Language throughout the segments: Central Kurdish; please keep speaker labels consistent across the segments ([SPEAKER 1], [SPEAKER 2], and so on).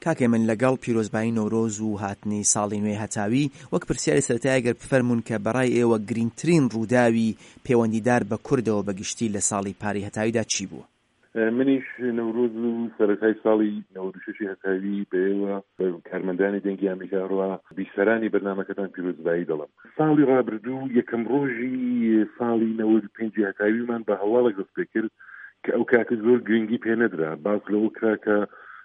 [SPEAKER 1] کاکێ من لەگەڵ پیرۆزبایی نۆرۆز و هاتنی ساڵی نوێ هەتاوی وەک پرسیاری سەرەتایی ئەگەر بفەرمون کە بەڕای ئێوە گرنگترین ڕووداوی پەیوەندیدار بە کوردەوە بەگشتی لە ساڵی پاری هەتاویدا چی بووە؟
[SPEAKER 2] منیش نەورۆز و سەرەتای ساڵی 96 هەتاوی بەێوە کارمەندانی دەنگی ئەمریکاڕوا بیسەرانی بەرنامەکەتان پیرۆزبایی دەڵم. ساڵی ڕابردوو یەکەم ڕۆژی ساڵی 95 هەتاویمان بە هەواڵێک دەست پێ کرد کە ئەو کاتە زۆر گرنگی پێ نەدرا، باز لەوە کرا کە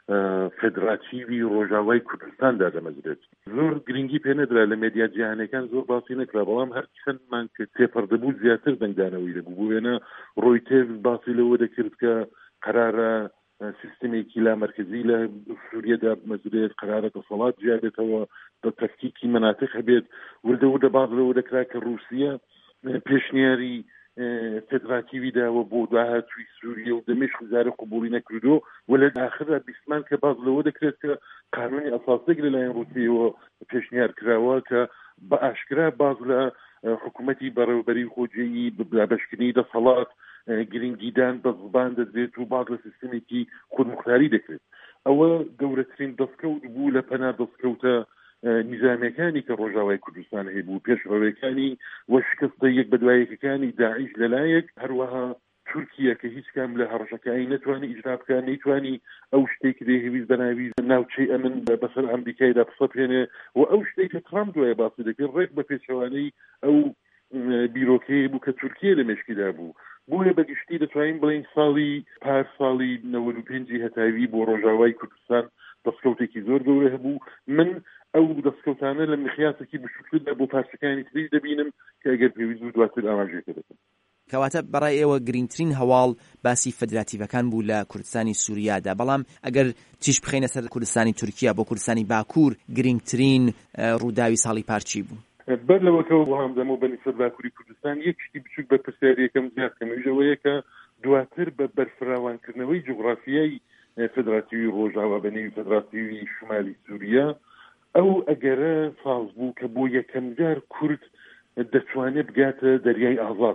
[SPEAKER 2] فێدراتیوی ڕۆژاوای کوردستاندا دەمەزرێت. زۆر گرنگی پێ نەدرا لە مێدیا جیهانیەکان زۆر باسی نەکرا، بەڵام هەر چەندمان کە تێپەڕدەبوو زیاتر دەنگدانەوەی دەبوو. بۆ وێنە ڕۆیتێرز باسی لەوە دەکرد کە قرارە سیستمێکی لامەرکزی لە سووریەدا بمەزرێت، قرارە دەسەڵات جیابێتەوە، بە تەفکیکی مەناتق هەبێت. وردە باز لەوە دەکرا کە رووسیا پێشنیاری فێدراتیوی داوە بۆ داهاتووی سووریە و دەمێش وزارە قبوڵی نەکردو و لە داخلدا بیسمان کە باز لەوە دەکرێت کە قانونی ئەساسێک لەلایەن رووسیەوە پێشنیار کراوە کە بە ئاشکرا باز لە حکوومەتی بەڕێوەبەری خۆجێیی بەشکردنی دەسەڵات گرنگیدان بە زبان دەدرێت و باز لە سیستمێکی خودمختاری دەکرێت. ئەوە گەورەترین دەستکەوت بوو لە پەنا دەستکەوتە نیزامەکانی کە ڕۆژاوای کوردستان هەیەبوو، پێشڕەوەکانی وە شکستە یەک بە دوایەکەکانی داعیش لەلایەک، هەروەها تورکیا کە هیچ کام لە هەڕەشەکانی نەتوانی ئیجرا بکات، نەیتوانی ئەو شتێکی دەهێویست بەناوی ناوچەی ئەمن بەسەر ئەمریکایدا بسەپێنێ و ئەو شتێک کە ترامپ دوایە باسی دەکرد ڕێک بە پێچەوانەی ئەو بیرۆکەیە بوو کە تورکیا لە مێشکیدا بوو. بۆیە بەگشتی دەتوانین بڵین ساڵی پار ساڵی 95 هەتاوی بۆ ڕۆژاوای کوردستان دەستکەوتێکی زۆر گەورە هەبوو. من ئەو دەستکەوتانە لە مقیاسێکی بچووکتردا بۆ پارچەکانی تریش دەبینم کە ئەگەر پێویست بوو دواتر ئاماژەکە دەکەم.
[SPEAKER 1] کەواتە بەڕای ئێوە گرنگترین هەواڵ باسی فدراتیڤەکان بوو لە کوردستانی سووریادا، بەڵام ئەگەر تیش بخەینە سەر کوردستانی تورکیا بۆ کوردستانی باکوور گرنگترین ڕووداوی ساڵی پارچی بوو؟
[SPEAKER 2] بەر لەوەکەوە بۆ هەمدەمە بەنسبەت باکووری کوردستان یەک شتی بچووک بە پرسیارەکەم زیاد کەمەوەیە کە دواتر بە بەرفراوانکردنەوەی جوغرافیای فدراتیوی ڕۆژاوا بە نێوی فدراتیوی شمالی سووریا ئەو ئەگەرە ساز بوو کە بۆ یەکەم جار کورد دەتوانێت بگاتە دەریای ئازاد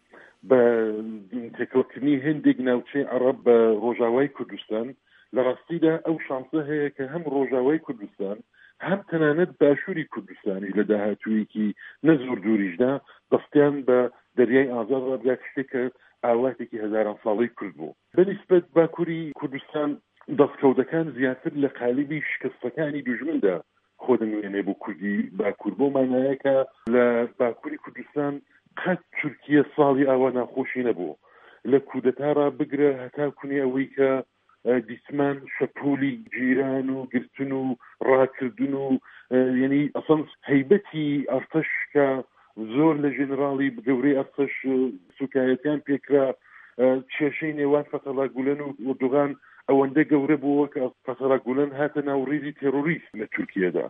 [SPEAKER 2] بە تێکەڵکردنی هێندێک ناوچەی عەرەب بە ڕۆژاوای کوردستان. لە ڕاستیدا ئەو شانسە هەیە کە هەم ڕۆژاوای کوردستان هەم تەنانەت باشووری کوردستانی لە داهاتوویەکی نەزۆر دووریشدا دەستیان بە دەریای ئازاد ڕابگات، شتێکە ئاواتێکی هەزاران ساڵی کرد بوو. بەنسبەت باکووری کوردستان دەستکەوتەکان زیاتر لە قالیبی شکستەکانی دوژمندا خۆدەنوێنێ بۆ کوردی باکوور، بۆ مانایەکە لە باکووری کوردستان قەت تورکیە ساڵی ئاوا ناخۆشی نەبوو، لە کودەتارا بگرە هەتا کونێ ئەوەی کە دیسمان شەپۆلی جیران و گرتن و ڕاکردن و یعنی ئەسڵ هەیبەتی ئەرتەش کە زۆر لە ژێنراڵی گەورەی ئەرتەش سوکایەتیان پێکرا، کێشەی نێوان فەتەڵا گولەن و ئوردوغان ئەوەندە گەورە بووە کە فەتەڵا گولەن هاتە ناوڕێزی تێرۆریست لە تورکیەدا.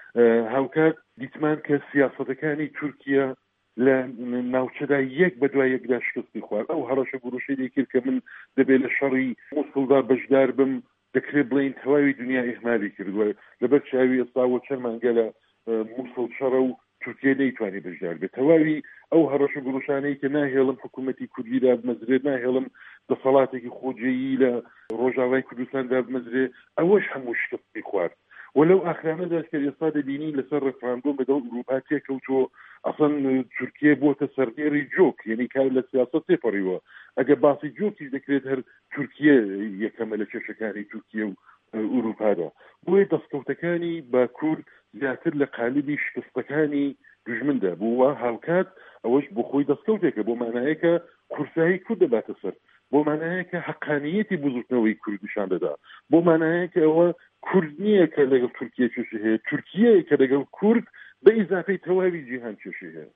[SPEAKER 2] هاوکات دیتمان کە سیاسەتەکانی تورکیا لە ناوچەدا یەک بە دوای یەکدا شکستی خوارد. ئەو هەڕەشە گوروشەی کرد کە من دەبێت لە شەڕی موسڵدا بەشدار بم، دەکرێت بڵین تەواوی دنیا ئیهمالی کردووە لەبەر چاوی ئێستاوە چەند مانگە لە موسڵ شەڕە و تورکیا نەیتوانی بەشدار بێت. تەواوی ئەو هەڕەشە گوروشانەی کە ناهێڵم حکوومەتی کوردیدا بمەزرێت، ناهێڵم دەسەڵاتێکی خۆجێیی لە ڕۆژاوای کوردستاندا بمەزرێت، ئەوەش هەموو شکستی خوارد. ولو ئاخرانەدا کە ئێستا دەبینی لەسەر ڕێفراندۆم بەدەڵ ئوروپا تێکەوتۆ ئەسڵ تورکیا بۆتە سەردێری جۆک، یعنی کار لە سیاسەت تێپەڕیوە. ئەگە باسی جۆکیش دەکرێت هەر تورکیا یەکەمە لە کێشەکانی تورکیا و ئوروپادا. بۆیە دەستکەوتەکانی باکوور زیاتر لە قالیبی شکستەکانی دوژمندا بووە، هاوکات ئەوەش بۆ خۆی دەستکەوتێکە، بۆ مانایەکە کورسایی کورد دەباتە سەر، بۆ مانایەکە حەقانیەتی بزوتنەوەی کورد نیشان دەدا، بۆ مانایەکە ئەوە کورد نییە کە لەگەڵ تورکیا کێشە هەیە، تورکیەیە کە لەگەڵ کورد بە ئیزافەی تەواوی جیهان کێشە هەیە.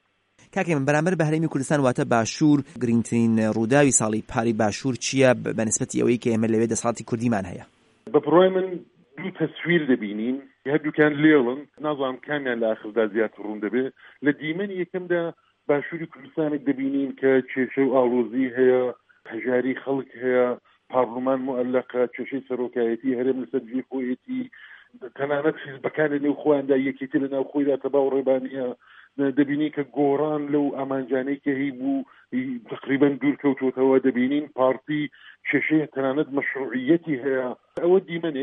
[SPEAKER 1] کاکێ من بەرامبەر بە هەرێمی کوردستان واتە باشوور گرنگترین ڕووداوی ساڵی پاری باشوور چییە بەنسبەتی ئەوەی کە ئێمە لەوێ دەسەڵاتی کوردیمان هەیە؟
[SPEAKER 2] بە بڕای من دوو تەسویر دەبینین، هەردووکیان لێڵن، نازانم کامیان لە ئاخردا زیاتر ڕوون دەبێت. لە دیمەنی یەکەمدا باشووری کوردستانێک دەبینین کە کێشە و ئاڵۆزی هەیە، هەژاری خەڵک هەیە، پارلمان مؤلقە، کێشەی سەرۆکایەتی هەرێم لەسەر جێ خۆیەتی، تەنانەت حیزبەکان لە نێو خۆیاندا یەکێتی لە ناو خۆیدا تەباو ڕێبانیە، دەبینی کە گۆڕان لەو ئامانجانەی کە هەی بوو تقریبا دوور کەوتوتەوە، دەبینین پارتی کێشەیە تەنانەت مەشروعیەتی هەیە. ئەوە دیمەنێک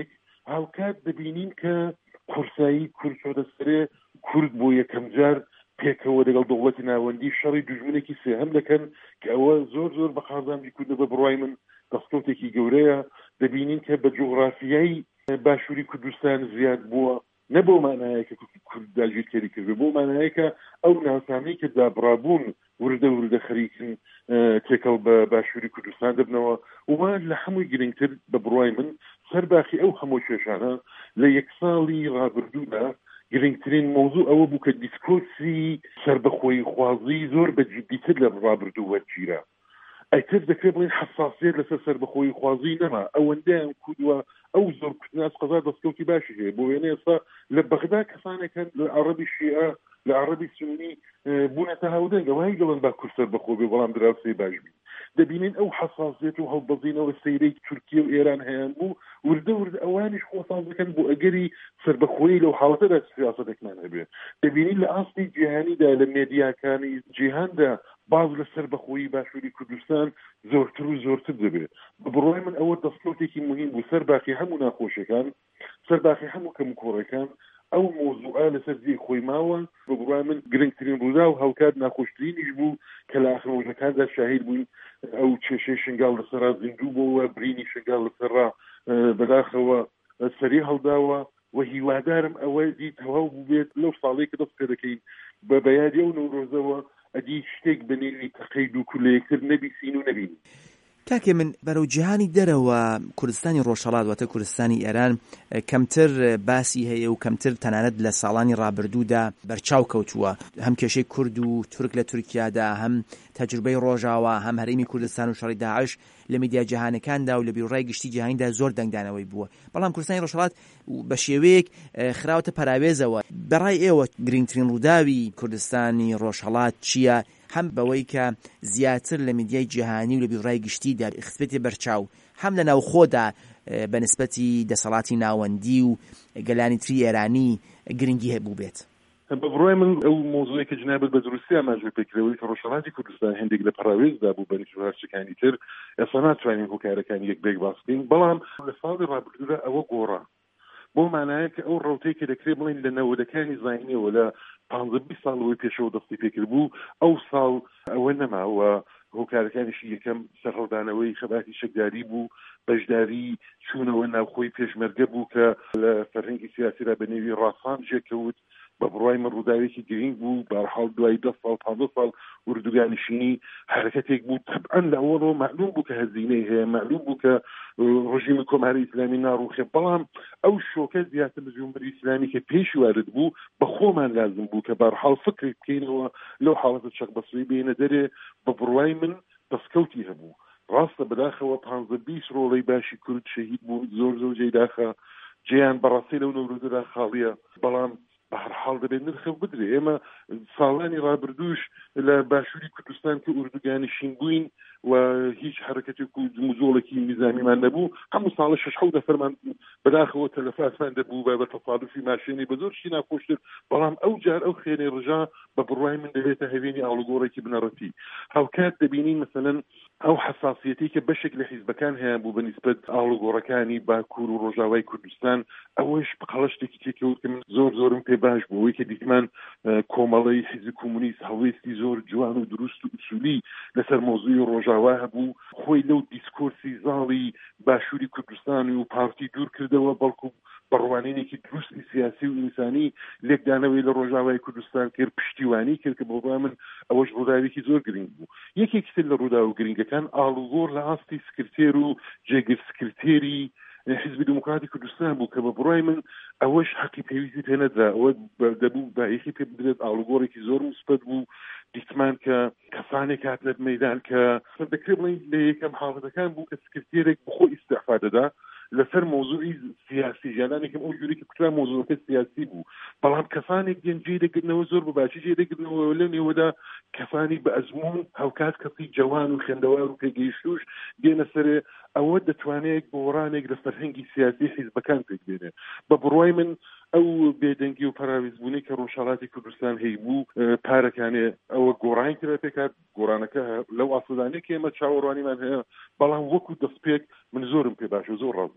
[SPEAKER 2] هاوکات دەبینین کە کورسایی کورد چۆدەسەرێ کورد بۆ یەکەم جار پێکەوە لەگەڵ دەوڵەتی ناوەندی شەڕی دوژمنێکی سێهەم دەکەن کە ئەوە زۆر بە قازانجی کوردە بە بڕوای من دەستکەوتێکی گەورەیە. دەبینین کە بە جوغرافیای باشووری کوردستان زیاد بووە، نە بۆ مانایە کە کورد داگیرکاری کرد، بۆ مانایە کە ئەو ناسانەی کە دابڕابوون وردە خەریکن تێکەڵ بە باشووری کوردستان دەبنەوە. وما لە هەمووی گرنگتر بە بڕوای من سەرباخی ئەو هەموو کێشانە لە یەک ساڵی ڕابردوودا گرنگترین مۆزوع ئەوە بوو کە دیسکۆرسی سەربەخۆی خوازی زۆر بەجددیتر لە ڕابردوو وەرگیرە. ئەیتر دەکرێت بڵین حساسیت لەسەر سەربەخۆی خوازی نەما ئەوەندەیان کوردووە ئەو زۆر کوتناس قەزار دەستکەوتی باشی هەیە بۆ وێنە ئێستا لە بەغدا کەسانێکن لە عەرەبی شیعە لە عەرەبی سونی بوونەتە هاودەنگ ئەوەی دەڵێن با کورد سەربەخۆ بێ بەڵام دراوسێ باش بین. دەبینین ئەو حساسیت و هەڵبەزینەوە سەیرەی تورکیە و ئێران هەیەن بوو وردە ئەوانیش خۆسان دەکەن بۆ ئەگەری سەربەخۆیی لەو حاڵەتەدا سیاسەتێکمان هەبێت. دەبینین لە ئاستی جیهانیدا لە مێدیاکانی جیهاندا باز لە سەربەخۆیی باشووری کوردستان زۆرتر و زۆرتر دەبێت. بڕوای من ئەوە دەستکەوتێکی مهم بوو سەرباخی هەموو ناخۆشیەکان، سەرباخی هەموو کەمکۆڕەکان ئەو مۆزوعە لەسەر جێی خۆی ماوە. بڕوای من گرنگترین ڕوودا و هاوکات ناخۆشترینیش بوو کە لە ئاخر ڕۆژەکاندا شاهید بووین ئەو کێشەی شنگال لەسەرا زیندوو بووە، برینی شنگال لەسەرا بەداخەوە سەری هەڵداوە و هیوادارم ئەوە دی تەواو بوو بێت لەو ساڵەی کە دەست پێ دەکەین بە بەیادی ئەو نەورۆزەوە ئەدی شتێک بنێوی تەقەید و کولەیەکتر نەبیسین و نەبینین.
[SPEAKER 1] کاکێ من بەرەو جیهانی دەرەوە کوردستانی ڕۆژهەڵات واتە کوردستانی ئێران کەمتر باسی هەیە و کەمتر تەنانەت لە ساڵانی ڕابردوودا بەرچاو کەوتووە، هەم کێشەی کورد و تورک لە تورکیادا، هەم تەجروبەی ڕۆژاوە، هەم هەرێمی کوردستان و شەڕی داعش لە میدیا جیهانەکاندا و لە بیرۆڕای گشتی جیهانیدا زۆر دەنگدانەوەی بووە. بەڵام کوردستانی ڕۆژهەڵات بە شێوەیەک خراوەتە پەراوێزەوە. بەڕای ئێوە گرنگترین ڕووداوی کوردستانی ڕۆژهەڵات چییە؟ هەم بەوەی کە زیاتر لە میدیای جیهانی و لە بیرۆڕای گشتیدا خستێتی بەرچاو، هەم لە ناوخۆدا بە نسبەتی دەسەڵاتی ناوەندی و گەلانی تری ئێرانی گرنگی هەبوو بێت.
[SPEAKER 2] بە بڕوای من ئەو مۆزوعی کە جنابەت بە دروستی ئاماژە پێکرەوەی کە ڕۆژهەڵاتی کوردستان هەندێک لە پەراوێزدا بوو بە نسبەت هەرچەکانی تر ئێستا ناتوانین هۆکارەکانی یەکبێک باس بکەین. بەڵام لە ساڵی ڕابردوودا ئەوە گۆڕا بۆ مانایە کە ئەو ڕەوتەی کە دەکرێت بڵین لە نەوەدەکانی زاینیەوە لە 15 ساڵەوەی پێشەوە دەستی پێکرد بوو ئەو ساڵ ئەوە نەماوە. هۆکارەکانیشی یەکەم سەرهەڵدانەوەی خەباتی شەکداری بوو، بەشداری چوونەوە ناوخۆی پێشمەرگە بوو کە لە فەرهەنگی سیاسیدا بە نێوی ڕاسان جێکەوت. بە بڕوای من ڕووداوێکی گرنگ بوو. بەرحاڵ دوای 10 ساڵ 15 ساڵ وردوگانشینی حرەکەتێک بوو طبعاً لە ئەوەڵەوە معلوم بوو کە هەزینەی هەیە، معلوم بوو کە ڕژیمی کۆماری ئیسلامی ناڕوخێ. بەڵام ئەو شۆکە زیاتر لە جمهوری ئیسلامی کە پێشی وارد بوو بە خۆمان لازم بوو کە بەرحاڵ فکرێک بکەینەوە لەو حاڵەتە چەقبەسوی بێنە دەرێ. بە بڕوای من دەستکەوتی هەبوو. ڕاستە بەداخەوە 15-20 ڕۆڵەی باشی کورد شەهید بوو، زۆر جێداخە جیان بەڕاستی لەو نەورۆزەدا خاڵیە. بەڵام بە هەر حاڵ دەبێت نرخەو بدرێ. ئێمە ساڵانی ڕابردووش لە باشووری کوردستان کە ئوردوگانشین بووین و هیچ حرەکەتێک و مزۆڵێکی نظامیمان نەبوو، هەموو ساڵە 6 دەفەرمان بەداخەوە تەلەفاتمان دەبوو بە تەصادفی ماشێنی بە زۆر شی ناخۆشتر. بەڵام ئەو جار ئەو خێنەی ڕژا بە بڕوای من دەبێتە هەوێنی ئاڵوگۆڕێکی بنەڕەتی. هاوکات دەبینین مەسەلەن ئەو حساسیەتی کە بەشێک لە حیزبەکان هەیە بوو بە نسبەت ئاڵوگۆڕەکانی باکوور و ڕۆژاوای کوردستان، ئەوەش بقەڵەشتێکی تێکەوت کە من زۆرم پێ باش بوو. ئەوەی کە دیتمان کۆمەڵەی حیزب کۆمونیست هەڵوێستی زۆر جوان و دروست و ئوسولی لەسەر مۆزوعی ڕۆژاوا هەبوو، خۆی لەو دیسکۆرسی زاڵی باشووری کوردستان و پارتی دوور کردەوە، بەڵکو بەڕوانینێکی دروستی سیاسی و ئینسانی لێکدانەوەی لە ڕۆژاوای کوردستان کرد، پشتیوانی کرد کە بۆ من ئەوەش ڕووداوێکی زۆر گرنگ بوو. یەکێکی لە ڕوودا و گرنگەکان ئاڵوگۆڕ لە ئاستی سکرتێر و جێگر سکرتێری حزبی دموکراتی کوردستان بوو کە بە بڕای من ئەوەش حەقی پێویستی پێنەدرا. ئەوە دەبوو بایەخی پێ بدرێت. ئاڵوگۆڕێکی زۆر مثبت بوو. دیتمان کە کەسانێک هات لە مەیدان کە دەکرێت بڵین لە یەکەم حاڵەتەکان بوو کە سکرتێرێک بخۆ ئیستیعفا دەدا لەسەر مۆزوعی سیاسی ژانانێکم ئەو جوری کە کوترا مۆزوعەکە سیاسی بوو. بەڵام کەسانێک دێن جێدەگرنەوە زۆر بەباشی جێدەگرنەوە لە نێوەدا کەسانی بە ئەزموون هاوکات کەسی جوان و خوێندەوار و پێگەیشتوش دێنە سەرێ. ئەوە دەتوانێت گۆڕانێک لە فەرهەنگی سیاسی حیزبەکان پێک بێنێ. بە بڕوای من ئەو بێدەنگی و پەراویزبوونی کە ڕۆژهەڵاتی کوردستان هەیە بوو پارەکانێ ئەوە گۆڕانی کرا پێکات. گۆڕانەکە لەو ئاسودانەیە کە ئێمە چاوەڕوانیمان هەیە، بەڵام وەکو دەستپێک من زۆرم پێ باش و زۆر ڕازی.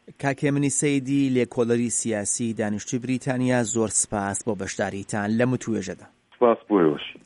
[SPEAKER 1] کاکێمنی سەیدی لێکۆڵەری سیاسی دانیشتووی بریتانیا زۆر سپاس بۆ بەشداریتان لە متوێژەدا.
[SPEAKER 2] سپاس بۆیەوەش.